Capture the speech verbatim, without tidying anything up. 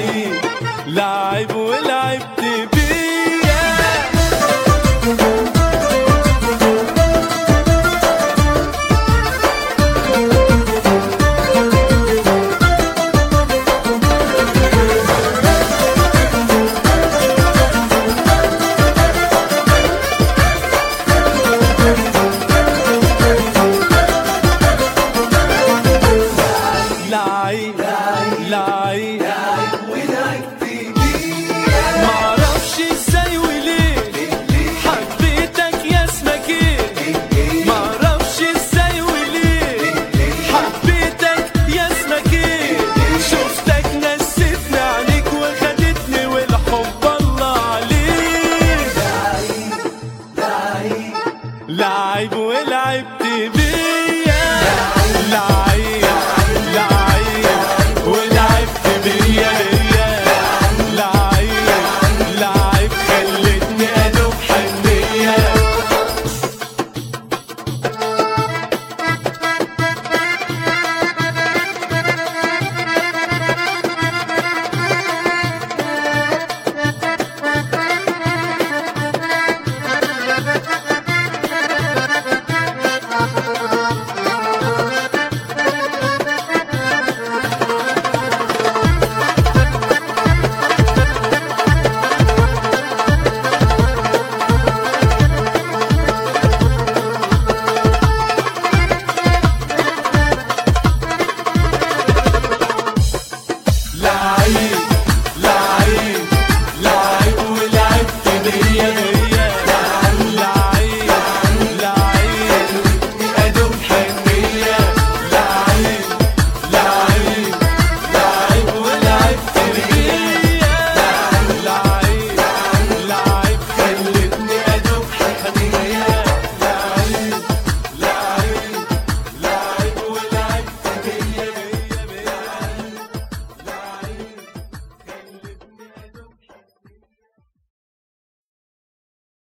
لعيب لعيب ولعبت بيا. لعيب لعيب ولعبت بيا. معرفش ازاي وليه حبيتك يا اسمك ايه، معرفش ازاي وليه حبيتك يا اسمك ايه. شفتك نسيتني عليك وخدتني والحب الله عليك. لعيب لعيب ولعبت بيا. لعيب لعيب ولعبت بيا بيا. لعيب لعيب خلتني ادوب حنية. لعيب